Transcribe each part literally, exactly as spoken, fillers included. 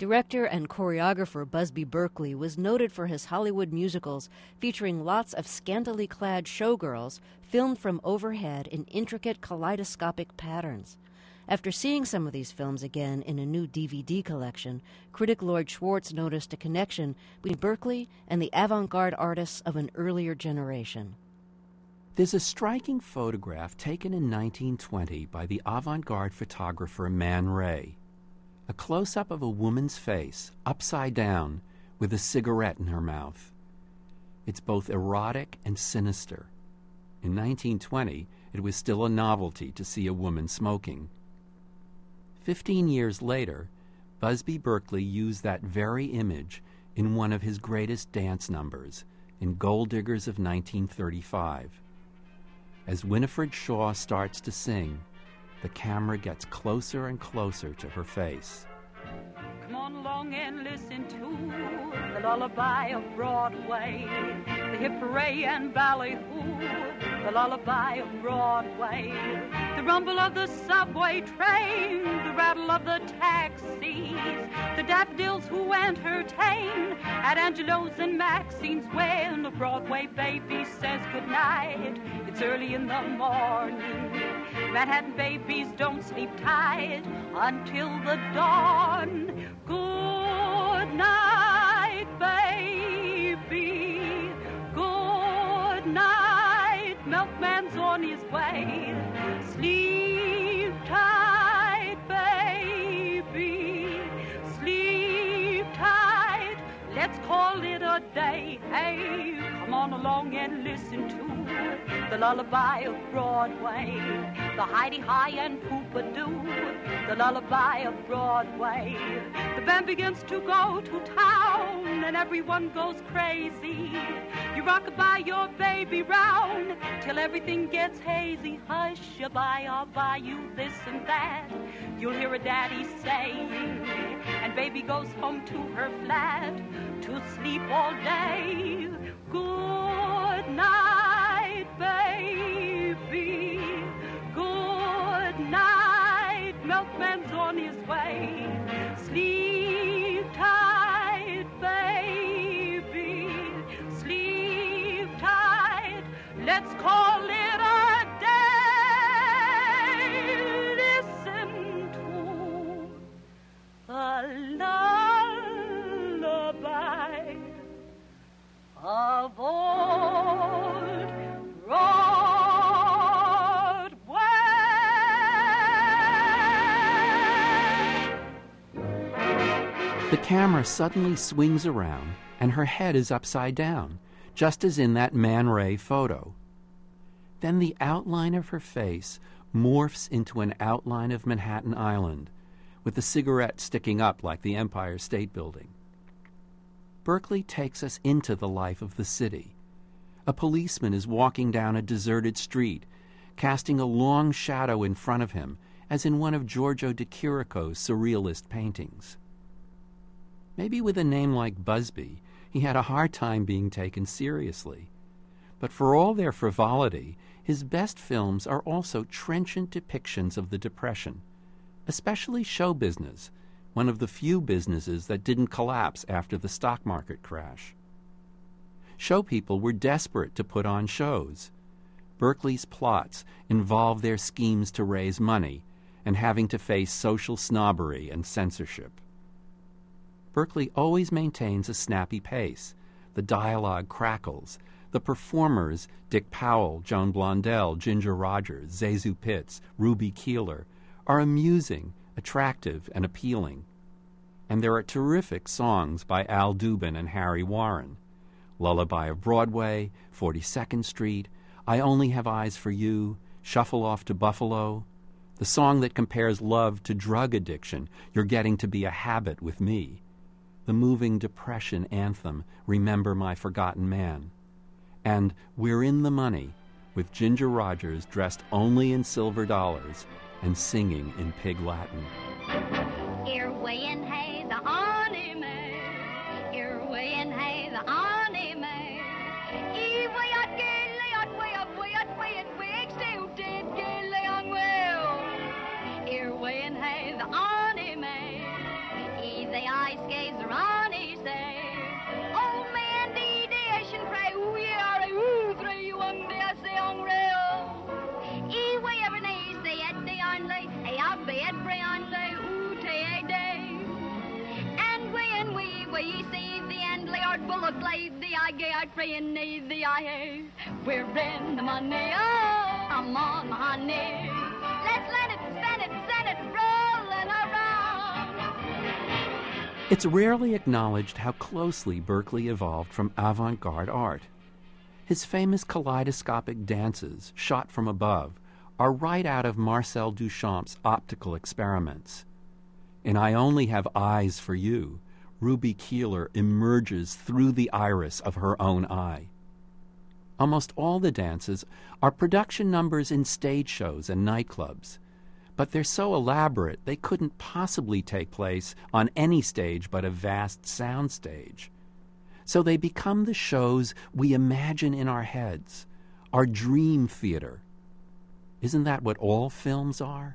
Director and choreographer Busby Berkeley was noted for his Hollywood musicals featuring lots of scantily clad showgirls filmed from overhead in intricate kaleidoscopic patterns. After seeing some of these films again in a new D V D collection, critic Lloyd Schwartz noticed a connection between Berkeley and the avant-garde artists of an earlier generation. There's a striking photograph taken in nineteen twenty by the avant-garde photographer Man Ray. A close-up of a woman's face, upside down, with a cigarette in her mouth. It's both erotic and sinister. In nineteen twenty, it was still a novelty to see a woman smoking. Fifteen years later, Busby Berkeley used that very image in one of his greatest dance numbers, in Gold Diggers of nineteen thirty-five. As Winifred Shaw starts to sing, the camera gets closer and closer to her face. Come on along and listen to the lullaby of Broadway, the hip hooray and ballyhoo, the lullaby of Broadway, the rumble of the subway train, the rattle of the taxis, the daffodils who entertain at Angelo's and Maxine's when the Broadway baby says goodnight. It's early in the morning. Manhattan babies don't sleep tight until the dawn. Good night, baby. Good night. Milkman's on his way. Sleep tight, baby. Sleep tight. Let's call it a day. Hey, come on along and listen to the lullaby of Broadway, the Heidi-Hi and Poopa-Doo, the lullaby of Broadway. The band begins to go to town and everyone goes crazy. You rock by your baby round till everything gets hazy. Hush-a-bye, I'll buy you this and that. You'll hear a daddy saying, and baby goes home to her flat to sleep all day. Good night, baby. Good night. Milkman's on his way. Sleep tight, baby. Sleep tight. Let's call it a day. Listen to a lullaby of old Broadway. The camera suddenly swings around and her head is upside down, just as in that Man Ray photo. Then the outline of her face morphs into an outline of Manhattan Island, with the cigarette sticking up like the Empire State Building. Berkeley takes us into the life of the city. A policeman is walking down a deserted street, casting a long shadow in front of him, as in one of Giorgio de Chirico's surrealist paintings. Maybe with a name like Busby, he had a hard time being taken seriously. But for all their frivolity, his best films are also trenchant depictions of the Depression, especially show business, one of the few businesses that didn't collapse after the stock market crash. Show people were desperate to put on shows. Berkeley's plots involved their schemes to raise money and having to face social snobbery and censorship. Berkeley always maintains a snappy pace. The dialogue crackles. The performers, Dick Powell, Joan Blondell, Ginger Rogers, Zazu Pitts, Ruby Keeler, are amusing, attractive, and appealing. And there are terrific songs by Al Dubin and Harry Warren. Lullaby of Broadway, forty-second Street, I Only Have Eyes for You, Shuffle Off to Buffalo, the song that compares love to drug addiction, You're Getting to Be a Habit with Me, the moving Depression anthem, Remember My Forgotten Man, and We're in the Money, with Ginger Rogers dressed only in silver dollars and singing in Pig Latin. Here way in hay the honey may, here way in hay the honey may. E way at gilly at way up way at way at way still did gilly on well. Here way in hay the honey may, E the ice skates around his day. Oh man, the dash and pray, we are a three one day, say on rail. E way every day, say at the only, a out be at Briande, ooh, tay day. And we and we, we see the end, Lord Bullock laid the eye, gay, I pray and need the eye. We're in the money, oh, I'm on the honey. Let's let it, send it, send it, rolling around. It's rarely acknowledged how closely Berkeley evolved from avant-garde art. His famous kaleidoscopic dances, shot from above, are right out of Marcel Duchamp's optical experiments. In I Only Have Eyes for You, Ruby Keeler emerges through the iris of her own eye. Almost all the dances are production numbers in stage shows and nightclubs, but they're so elaborate they couldn't possibly take place on any stage but a vast sound stage. So they become the shows we imagine in our heads, our dream theater. Isn't that what all films are?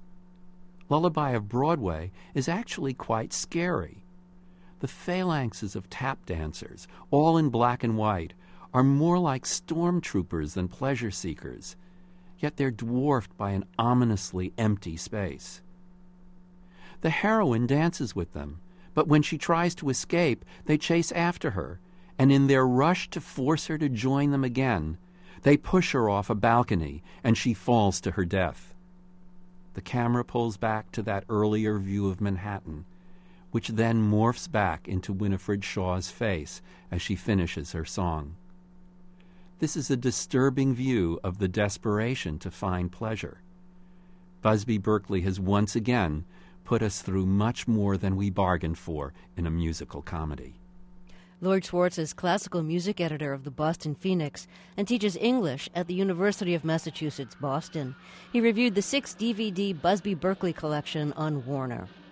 Lullaby of Broadway is actually quite scary. The phalanxes of tap dancers, all in black and white, are more like stormtroopers than pleasure seekers, yet they're dwarfed by an ominously empty space. The heroine dances with them, but when she tries to escape, they chase after her, and in their rush to force her to join them again, they push her off a balcony, and she falls to her death. The camera pulls back to that earlier view of Manhattan, which then morphs back into Winifred Shaw's face as she finishes her song. This is a disturbing view of the desperation to find pleasure. Busby Berkeley has once again put us through much more than we bargained for in a musical comedy. Lloyd Schwartz is classical music editor of the Boston Phoenix and teaches English at the University of Massachusetts, Boston. He reviewed the six D V D Busby Berkeley collection on Warner.